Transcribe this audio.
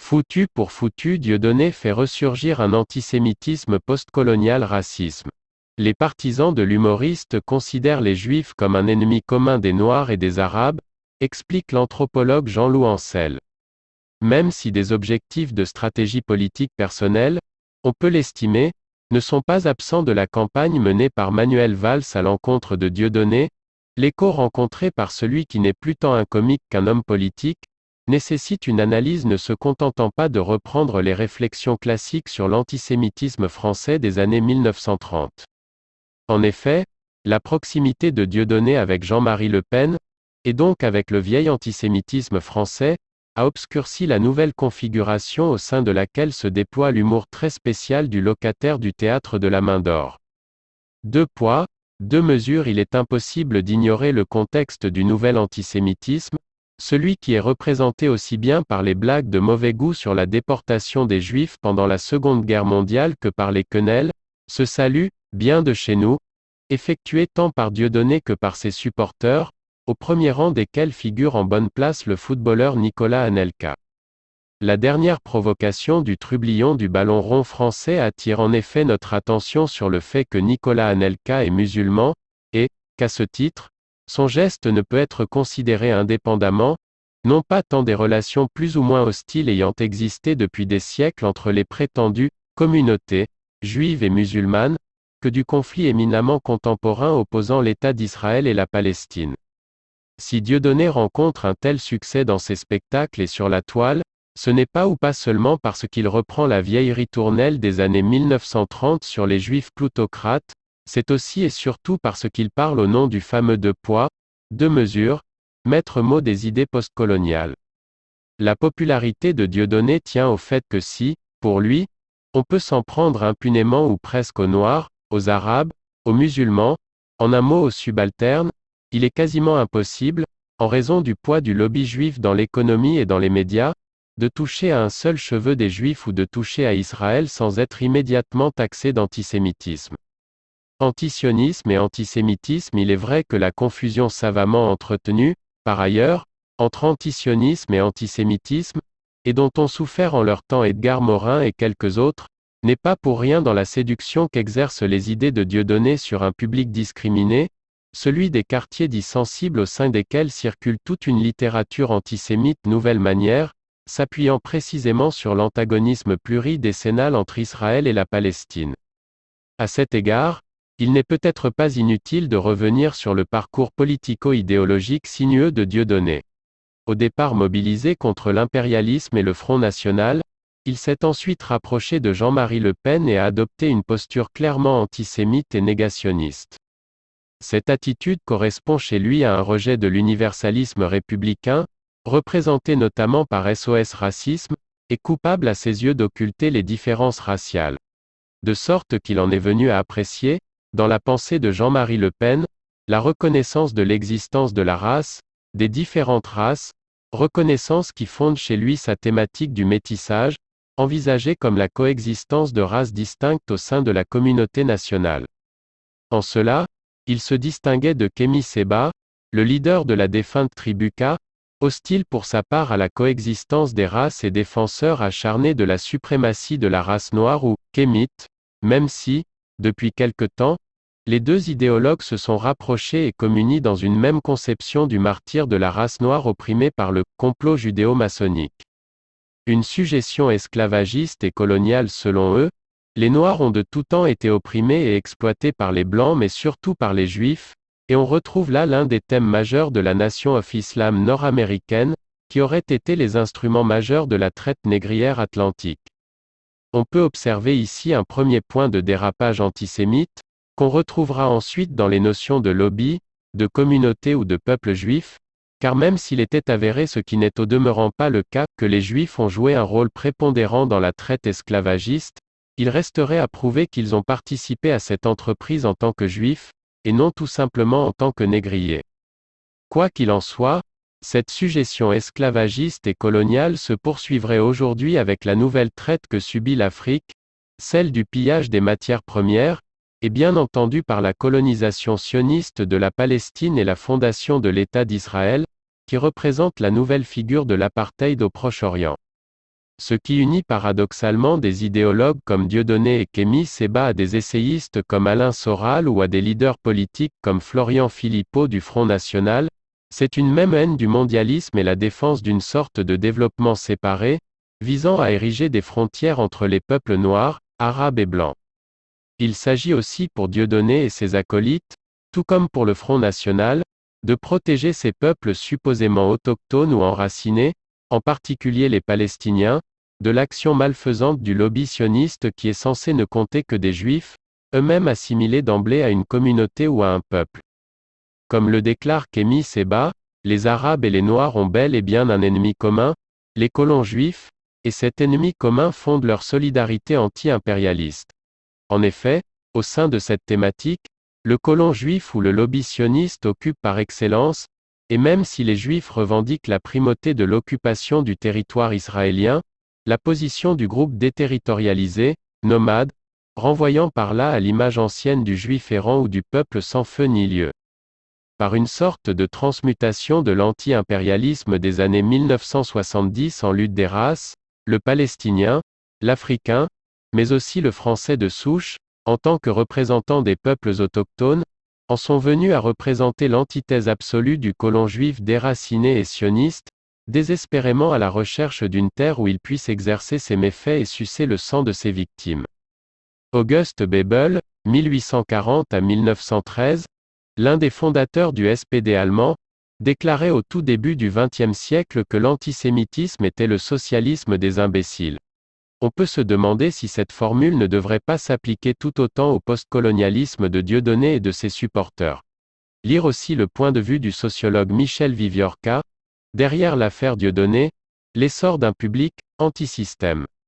Foutu pour foutu, Dieudonné fait ressurgir un antisémitisme postcolonial racisme. Les partisans de l'humoriste considèrent les Juifs comme un ennemi commun des Noirs et des Arabes, explique l'anthropologue Jean-Loup Ancel. Même si des objectifs de stratégie politique personnelle, on peut l'estimer, ne sont pas absents de la campagne menée par Manuel Valls à l'encontre de Dieudonné, l'écho rencontré par celui qui n'est plus tant un comique qu'un homme politique, nécessite une analyse ne se contentant pas de reprendre les réflexions classiques sur l'antisémitisme français des années 1930. En effet, la proximité de Dieudonné avec Jean-Marie Le Pen, et donc avec le vieil antisémitisme français, a obscurci la nouvelle configuration au sein de laquelle se déploie l'humour très spécial du locataire du théâtre de la Main d'Or. Deux poids, deux mesures. Il est impossible d'ignorer le contexte du nouvel antisémitisme, celui qui est représenté aussi bien par les blagues de mauvais goût sur la déportation des Juifs pendant la Seconde Guerre mondiale que par les quenelles, ce salut, bien de chez nous, effectué tant par Dieudonné que par ses supporters, au premier rang desquels figure en bonne place le footballeur Nicolas Anelka. La dernière provocation du trublion du ballon rond français attire en effet notre attention sur le fait que Nicolas Anelka est musulman, et, qu'à ce titre, son geste ne peut être considéré indépendamment, non pas tant des relations plus ou moins hostiles ayant existé depuis des siècles entre les prétendues communautés juives et musulmanes, que du conflit éminemment contemporain opposant l'État d'Israël et la Palestine. Si Dieudonné rencontre un tel succès dans ses spectacles et sur la toile, ce n'est pas ou pas seulement parce qu'il reprend la vieille ritournelle des années 1930 sur les Juifs plutocrates, c'est aussi et surtout parce qu'il parle au nom du fameux deux poids, deux mesures, maître mot des idées postcoloniales. La popularité de Dieudonné tient au fait que si, pour lui, on peut s'en prendre impunément ou presque aux Noirs, aux Arabes, aux musulmans, en un mot aux subalternes, il est quasiment impossible, en raison du poids du lobby juif dans l'économie et dans les médias, de toucher à un seul cheveu des Juifs ou de toucher à Israël sans être immédiatement taxé d'antisémitisme. Antisionisme et antisémitisme. Il est vrai que la confusion savamment entretenue, par ailleurs, entre antisionisme et antisémitisme, et dont ont souffert en leur temps Edgar Morin et quelques autres, n'est pas pour rien dans la séduction qu'exercent les idées de Dieudonné sur un public discriminé, celui des quartiers dits sensibles au sein desquels circule toute une littérature antisémite nouvelle manière, s'appuyant précisément sur l'antagonisme pluridécennal entre Israël et la Palestine. À cet égard, il n'est peut-être pas inutile de revenir sur le parcours politico-idéologique sinueux de Dieudonné. Au départ mobilisé contre l'impérialisme et le Front national, il s'est ensuite rapproché de Jean-Marie Le Pen et a adopté une posture clairement antisémite et négationniste. Cette attitude correspond chez lui à un rejet de l'universalisme républicain, représenté notamment par SOS Racisme, et coupable à ses yeux d'occulter les différences raciales. De sorte qu'il en est venu à apprécier, dans la pensée de Jean-Marie Le Pen, la reconnaissance de l'existence de la race, des différentes races, reconnaissance qui fonde chez lui sa thématique du métissage, envisagée comme la coexistence de races distinctes au sein de la communauté nationale. En cela, il se distinguait de Kémy Séba, le leader de la défunte tribu K, hostile pour sa part à la coexistence des races et défenseur acharné de la suprématie de la race noire ou kémite, même si, depuis quelque temps, les deux idéologues se sont rapprochés et communient dans une même conception du martyre de la race noire opprimée par le complot judéo-maçonnique. Une suggestion esclavagiste et coloniale selon eux, les Noirs ont de tout temps été opprimés et exploités par les Blancs mais surtout par les Juifs, et on retrouve là l'un des thèmes majeurs de la Nation of Islam nord-américaine, qui aurait été les instruments majeurs de la traite négrière atlantique. On peut observer ici un premier point de dérapage antisémite, qu'on retrouvera ensuite dans les notions de lobby, de communauté ou de peuple juif, car même s'il était avéré ce qui n'est au demeurant pas le cas, que les Juifs ont joué un rôle prépondérant dans la traite esclavagiste, il resterait à prouver qu'ils ont participé à cette entreprise en tant que Juifs, et non tout simplement en tant que négriers. Quoi qu'il en soit, cette suggestion esclavagiste et coloniale se poursuivrait aujourd'hui avec la nouvelle traite que subit l'Afrique, celle du pillage des matières premières, et bien entendu par la colonisation sioniste de la Palestine et la fondation de l'État d'Israël, qui représente la nouvelle figure de l'apartheid au Proche-Orient. ce qui unit paradoxalement des idéologues comme Dieudonné et Kémy Séba à des essayistes comme Alain Soral ou à des leaders politiques comme Florian Philippot du Front National, c'est une même haine du mondialisme et la défense d'une sorte de développement séparé, visant à ériger des frontières entre les peuples noirs, arabes et blancs. Il s'agit aussi pour Dieudonné et ses acolytes, tout comme pour le Front National, de protéger ces peuples supposément autochtones ou enracinés, en particulier les Palestiniens, de l'action malfaisante du lobby sioniste qui est censé ne compter que des Juifs, eux-mêmes assimilés d'emblée à une communauté ou à un peuple. Comme le déclare Kémy Séba, les Arabes et les Noirs ont bel et bien un ennemi commun, les colons juifs, et cet ennemi commun fonde leur solidarité anti-impérialiste. En effet, au sein de cette thématique, le colon juif ou le lobby sioniste occupe par excellence, et même si les Juifs revendiquent la primauté de l'occupation du territoire israélien, la position du groupe déterritorialisé, nomade, renvoyant par là à l'image ancienne du Juif errant ou du peuple sans feu ni lieu. Par une sorte de transmutation de l'anti-impérialisme des années 1970 en lutte des races, le palestinien, l'africain, mais aussi le français de souche, en tant que représentant des peuples autochtones, en sont venus à représenter l'antithèse absolue du colon juif déraciné et sioniste, désespérément à la recherche d'une terre où il puisse exercer ses méfaits et sucer le sang de ses victimes. Auguste Bebel, 1840 à 1913, l'un des fondateurs du SPD allemand, déclarait au tout début du XXe siècle que l'antisémitisme était le socialisme des imbéciles. On peut se demander si cette formule ne devrait pas s'appliquer tout autant au postcolonialisme de Dieudonné et de ses supporters. Lire aussi le point de vue du sociologue Michel Viviorca, derrière l'affaire Dieudonné, l'essor d'un public anti-système.